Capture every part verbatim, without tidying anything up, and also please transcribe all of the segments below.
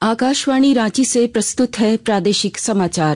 आकाशवाणी रांची से प्रस्तुत है प्रादेशिक समाचार।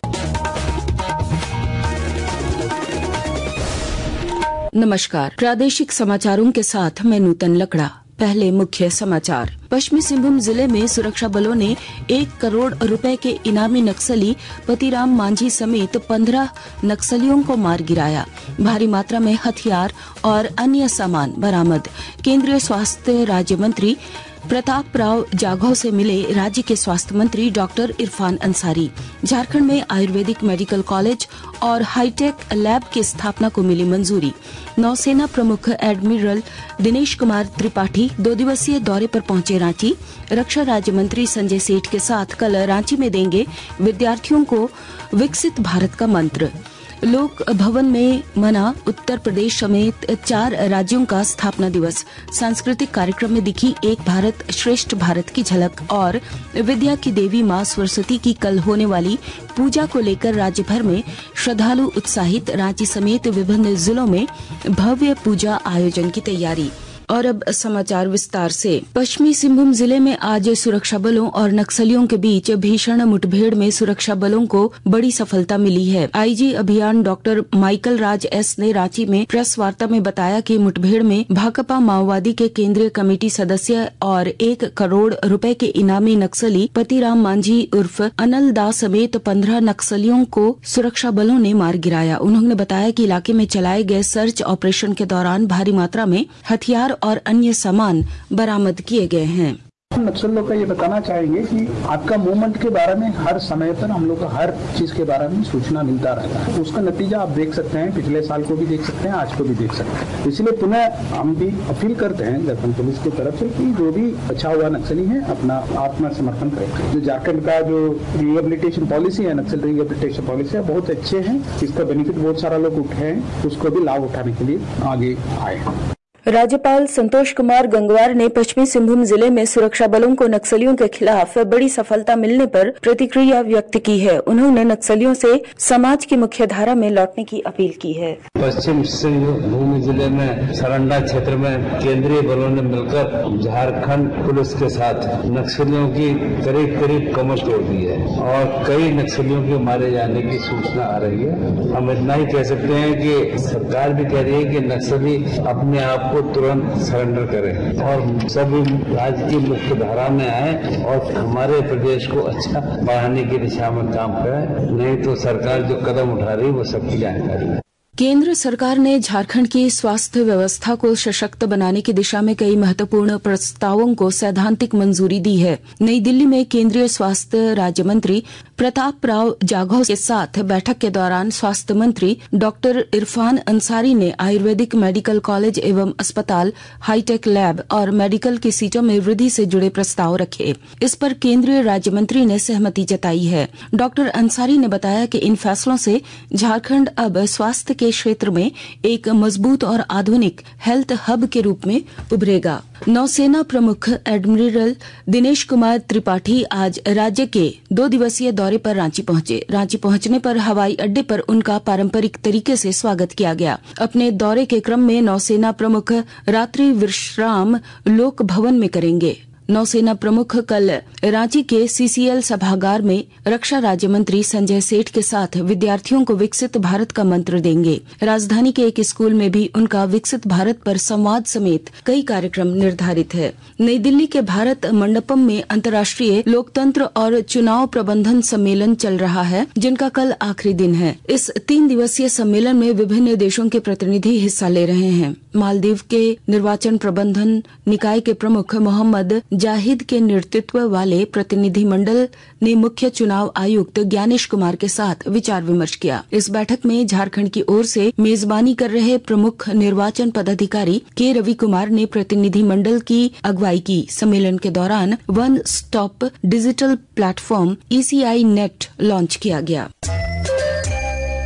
नमस्कार, प्रादेशिक समाचारों के साथ मैं नूतन लकड़ा। पहले मुख्य समाचार। पश्चिमी सिंहभूम जिले में सुरक्षा बलों ने एक करोड़ रुपए के इनामी नक्सली पतिराम मांझी समेत पंद्रह नक्सलियों को मार गिराया। भारी मात्रा में हथियार और अन्य सामान बरामद। केंद्रीय स्वास्थ्य राज्य मंत्री प्रताप राव जाधव से मिले राज्य के स्वास्थ्य मंत्री डॉक्टर इरफान अंसारी। झारखंड में आयुर्वेदिक मेडिकल कॉलेज और हाईटेक लैब की स्थापना को मिली मंजूरी। नौसेना प्रमुख एडमिरल दिनेश कुमार त्रिपाठी दो दिवसीय दौरे पर पहुंचे रांची। रक्षा राज्य मंत्री संजय सेठ के साथ कल रांची में देंगे विद्यार्थियों को विकसित भारत का मंत्र। लोक भवन में मना उत्तर प्रदेश समेत चार राज्यों का स्थापना दिवस। सांस्कृतिक कार्यक्रम में दिखी एक भारत श्रेष्ठ भारत की झलक। और विद्या की देवी मां सरस्वती की कल होने वाली पूजा को लेकर राज्य भर में श्रद्धालु उत्साहित। रांची समेत विभिन्न जिलों में भव्य पूजा आयोजन की तैयारी। और अब समाचार विस्तार से। पश्चिमी सिंहभूम जिले में आज सुरक्षा बलों और नक्सलियों के बीच भीषण मुठभेड़ में सुरक्षा बलों को बड़ी सफलता मिली है। आईजी अभियान डॉक्टर माइकल राज एस ने रांची में प्रेस वार्ता में बताया कि मुठभेड़ में भाकपा माओवादी के केंद्रीय कमेटी सदस्य और एक करोड़ रुपए के इनामी नक्सली पतिराम मांझी उर्फ अनल दास समेत पंद्रह नक्सलियों को सुरक्षा बलों ने मार गिराया। उन्होंने बताया कि इलाके में चलाए गए सर्च ऑपरेशन के दौरान भारी मात्रा में हथियार और अन्य सामान बरामद किए गए हैं। हम नक्सलियों का ये बताना चाहेंगे कि आपका मूवमेंट के बारे में हर समय पर हम लोग को हर चीज के बारे में सूचना मिलता रहता है। उसका नतीजा आप देख सकते हैं, पिछले साल को भी देख सकते हैं, आज को भी देख सकते हैं। इसलिए पुनः हम भी अपील करते हैं झारखंड पुलिस की तरफ से कि जो भी बचा हुआ नक्सली है अपना आत्मसमर्पण करें। जो झारखंड का जो रिहेबिलिटेशन पॉलिसी है, नक्सल रिहेबिलिटेशन पॉलिसी है, बहुत अच्छे हैं। इसका बेनिफिट बहुत सारा लोग उठे हैं, उसको भी लाभ उठाने के लिए आगे आए हैं। राज्यपाल संतोष कुमार गंगवार ने पश्चिमी सिंहभूम जिले में सुरक्षा बलों को नक्सलियों के खिलाफ बड़ी सफलता मिलने पर प्रतिक्रिया व्यक्त की है। उन्होंने नक्सलियों से समाज की मुख्य धारा में लौटने की अपील की है। पश्चिम सिंहभूम जिले में सरंडा क्षेत्र में केंद्रीय बलों ने मिलकर झारखंड पुलिस के साथ नक्सलियों की करीब करीब कमर तोड़ दी है और कई नक्सलियों के मारे जाने की सूचना आ रही है। हम इतना ही कह सकते हैं कि सरकार भी कह रही है कि नक्सली अपने आप को तुरंत सरेंडर करें और सभी राज्य की मुख्य धारा में आए और हमारे प्रदेश को अच्छा बढ़ाने की दिशा में काम करें। नहीं तो सरकार जो कदम उठा रही है वो सबकी जानकारी है। केंद्र सरकार ने झारखंड की स्वास्थ्य व्यवस्था को सशक्त बनाने की दिशा में कई महत्वपूर्ण प्रस्तावों को सैद्धांतिक मंजूरी दी है। नई दिल्ली में केंद्रीय स्वास्थ्य राज्य मंत्री प्रताप राव जाधव के साथ बैठक के दौरान स्वास्थ्य मंत्री डॉक्टर इरफान अंसारी ने आयुर्वेदिक मेडिकल कॉलेज एवं अस्पताल, हाईटेक लैब और मेडिकल की सीटों में वृद्धि से जुड़े प्रस्ताव रखे। इस पर केंद्रीय राज्य मंत्री ने सहमति जताई है। डॉक्टर अंसारी ने बताया कि इन फैसलों से झारखंड अब स्वास्थ्य के क्षेत्र में एक मजबूत और आधुनिक हेल्थ हब के रूप में उभरेगा। नौसेना प्रमुख एडमिरल दिनेश कुमार त्रिपाठी आज राज्य के दो दिवसीय दौरे पर रांची पहुंचे। रांची पहुंचने पर हवाई अड्डे पर उनका पारंपरिक तरीके से स्वागत किया गया। अपने दौरे के क्रम में नौसेना प्रमुख रात्रि विश्राम लोक भवन में करेंगे। नौसेना प्रमुख कल रांची के सीसीएल सभागार में रक्षा राज्य मंत्री संजय सेठ के साथ विद्यार्थियों को विकसित भारत का मंत्र देंगे। राजधानी के एक स्कूल में भी उनका विकसित भारत पर संवाद समेत कई कार्यक्रम निर्धारित है। नई दिल्ली के भारत मंडपम में अंतर्राष्ट्रीय लोकतंत्र और चुनाव प्रबंधन सम्मेलन चल रहा है, जिनका कल आखिरी दिन है। इस तीन दिवसीय सम्मेलन में विभिन्न देशों के प्रतिनिधि हिस्सा ले रहे हैं। मालदीव के निर्वाचन प्रबंधन निकाय के प्रमुख मोहम्मद जाहिद के नेतृत्व वाले प्रतिनिधिमंडल ने मुख्य चुनाव आयुक्त ज्ञानेश कुमार के साथ विचार विमर्श किया। इस बैठक में झारखंड की ओर से मेजबानी कर रहे प्रमुख निर्वाचन पदाधिकारी के रवि कुमार ने प्रतिनिधिमंडल की अगुवाई की। सम्मेलन के दौरान one stop digital platform ECI net launch किया गया।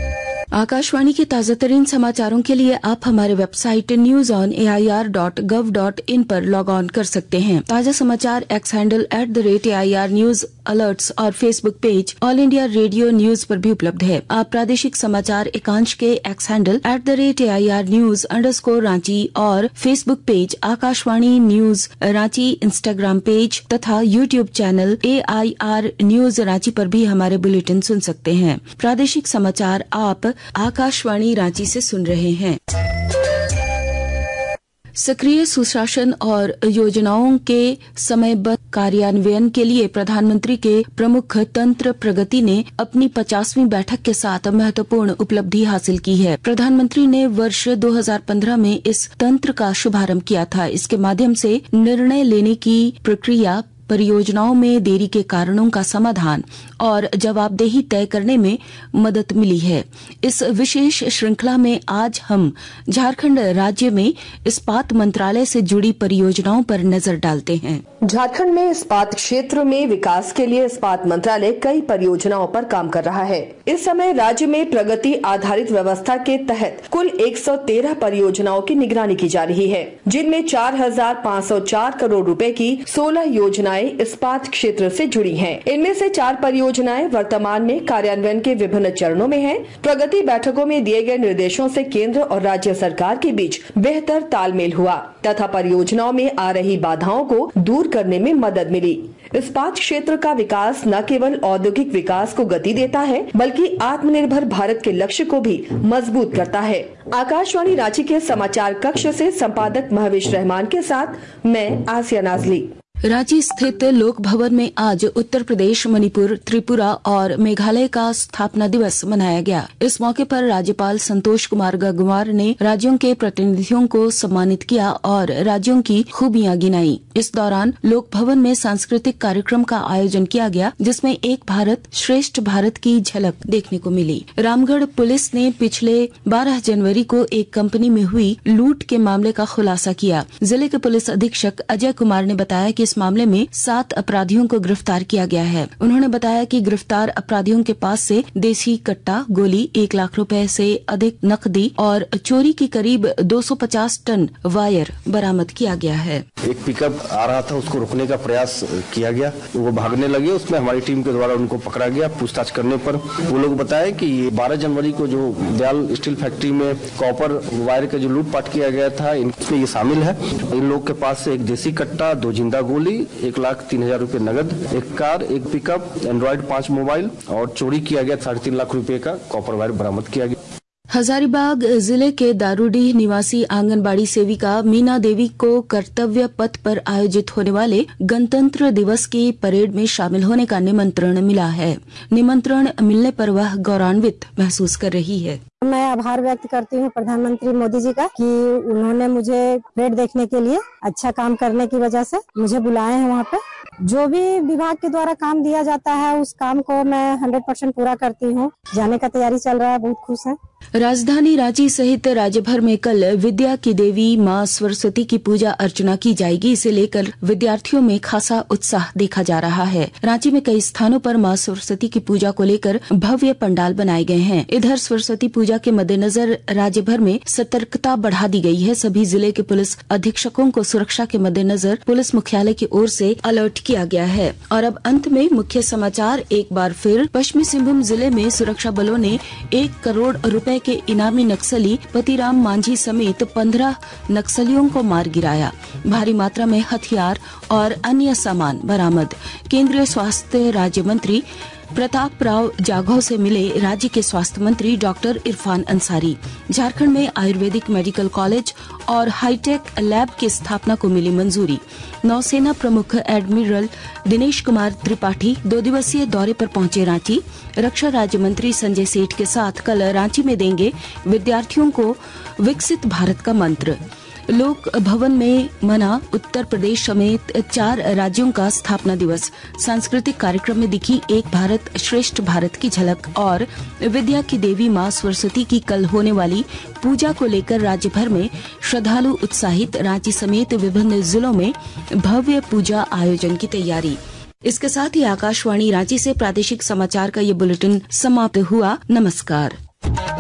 आकाशवाणी के ताजा तरीन समाचारों के लिए आप हमारे website news on A I R dot gov dot in पर लॉग ऑन कर सकते हैं। ताजा समाचार X handle at the rate A I R news alerts और Facebook page All India Radio news पर भी उपलब्ध है। आप प्रादेशिक समाचार एकांश के X handle at the rate A I R news underscore Ranchi और Facebook page Akashvani news Ranchi, Instagram page तथा YouTube channel A I R news Ranchi पर भी हमारे बुलेटिन सुन सकते हैं। प्रादेशिक समाचार आप आकाशवाणी रांची से सुन रहे हैं। सक्रिय सुशासन और योजनाओं के समयबद्ध कार्यान्वयन के लिए प्रधानमंत्री के प्रमुख तंत्र प्रगति ने अपनी पचासवीं बैठक के साथ महत्वपूर्ण उपलब्धि हासिल की है। प्रधानमंत्री ने वर्ष दो हज़ार पंद्रह में इस तंत्र का शुभारंभ किया था। इसके माध्यम से निर्णय लेने की प्रक्रिया, परियोजनाओं में देरी के कारणों का समाधान और जवाबदेही तय करने में मदद मिली है। इस विशेष श्रृंखला में आज हम झारखंड राज्य में इस्पात मंत्रालय से जुड़ी परियोजनाओं पर नजर डालते हैं। झारखंड में इस्पात क्षेत्र में विकास के लिए इस्पात मंत्रालय कई परियोजनाओं पर काम कर रहा है। इस समय राज्य में प्रगति आधारित व्यवस्था के तहत कुल एक सौ तेरह परियोजनाओं की निगरानी की जा रही है, जिनमें चार हजार पाँच सौ चार करोड़ रुपए की सोलह योजनाएं इस्पात क्षेत्र से जुड़ी हैं। इनमें से चार परियोजनाएं वर्तमान में कार्यान्वयन के विभिन्न चरणों में हैं। प्रगति बैठकों में दिए गए निर्देशों से केंद्र और राज्य सरकार के बीच बेहतर तालमेल हुआ तथा परियोजनाओं में आ रही बाधाओं को दूर करने में मदद मिली। इस्पात क्षेत्र का विकास न केवल औद्योगिक विकास को गति देता है, बल्कि आत्मनिर्भर भारत के लक्ष्य को भी मजबूत करता है। आकाशवाणी रांची के समाचार कक्ष से संपादक महविश रहमान के साथ मैं आसिया नाजली। रांची स्थित लोक भवन में आज उत्तर प्रदेश, मणिपुर, त्रिपुरा और मेघालय का स्थापना दिवस मनाया गया। इस मौके पर राज्यपाल संतोष कुमार गंगवार ने राज्यों के प्रतिनिधियों को सम्मानित किया और राज्यों की खूबियां गिनाई। इस दौरान लोक भवन में सांस्कृतिक कार्यक्रम का आयोजन किया गया, जिसमें एक भारत श्रेष्ठ भारत की झलक देखने को मिली। रामगढ़ पुलिस ने पिछले बारह जनवरी को एक कंपनी में हुई लूट के मामले का खुलासा किया। जिले के पुलिस अधीक्षक अजय कुमार ने बताया कि इस मामले में सात अपराधियों को गिरफ्तार किया गया है। उन्होंने बताया कि गिरफ्तार अपराधियों के पास से देसी कट्टा, गोली, एक लाख रुपए से अधिक नकदी और चोरी की करीब दो सौ पचास टन वायर बरामद किया गया है। एक पिकअप आ रहा था, उसको रोकने का प्रयास किया गया, वो भागने लगे। उसमें हमारी टीम के द्वारा उनको पकड़ा गया। पूछताछ करने पर वो लोग बताए कि ये बारह जनवरी को जो दयाल स्टील फैक्ट्री में कॉपर वायर का जो लूटपाट किया गया था, इनमें ये शामिल है। इन लोग के पास से एक देसी कट्टा, दो जिंदा गोली, एक लाख तीन हजार रूपए नगद, एक कार, एक पिकअप, एंड्रॉइड पांच मोबाइल और चोरी किया गया साढ़े तीन लाख रुपए का कॉपर वायर बरामद किया गया। हजारीबाग जिले के दारूडीह निवासी आंगनबाड़ी सेविका मीना देवी को कर्तव्य पथ पर आयोजित होने वाले गणतंत्र दिवस की परेड में शामिल होने का निमंत्रण मिला है। निमंत्रण मिलने पर वह गौरवान्वित महसूस कर रही है। मैं आभार व्यक्त करती हूँ प्रधानमंत्री मोदी जी का कि उन्होंने मुझे परेड देखने के लिए, अच्छा काम करने की वजह से मुझे बुलाए हैं। वहाँ पे जो भी विभाग के द्वारा काम दिया जाता है, उस काम को मैं सौ परसेंट पूरा करती हूँ। जाने का तैयारी चल रहा है, बहुत खुश है। राजधानी रांची सहित राज्य भर में कल विद्या की देवी मां सरस्वती की पूजा अर्चना की जाएगी। इसे लेकर विद्यार्थियों में खासा उत्साह देखा जा रहा है। रांची में कई स्थानों पर मां सरस्वती की पूजा को लेकर भव्य पंडाल बनाए गए हैं। इधर सरस्वती पूजा के मद्देनजर राज्य भर में सतर्कता बढ़ा दी गई है। सभी जिले के पुलिस अधीक्षकों को सुरक्षा के मद्देनजर पुलिस मुख्यालय की ओर से अलर्ट किया गया है। और अब अंत में मुख्य समाचार एक बार फिर। पश्चिमी सिंहभूम जिले में सुरक्षा बलों ने एक करोड़ रुपए के इनामी नक्सली पतिराम मांझी समेत पंद्रह नक्सलियों को मार गिराया। भारी मात्रा में हथियार और अन्य सामान बरामद। केंद्रीय स्वास्थ्य राज्य मंत्री प्रताप राव जाघव से मिले राज्य के स्वास्थ्य मंत्री डॉक्टर इरफान अंसारी। झारखंड में आयुर्वेदिक मेडिकल कॉलेज और हाईटेक लैब की स्थापना को मिली मंजूरी। नौसेना प्रमुख एडमिरल दिनेश कुमार त्रिपाठी दो दिवसीय दौरे पर पहुंचे रांची। रक्षा राज्य मंत्री संजय सेठ के साथ कल रांची में देंगे विद्यार्थियों को विकसित भारत का मंत्र। लोक भवन में मना उत्तर प्रदेश समेत चार राज्यों का स्थापना दिवस। सांस्कृतिक कार्यक्रम में दिखी एक भारत श्रेष्ठ भारत की झलक। और विद्या की देवी मां सरस्वती की कल होने वाली पूजा को लेकर राज्य भर में श्रद्धालु उत्साहित। रांची समेत विभिन्न जिलों में भव्य पूजा आयोजन की तैयारी। इसके साथ ही आकाशवाणी रांची से प्रादेशिक समाचार का ये बुलेटिन समाप्त हुआ। नमस्कार।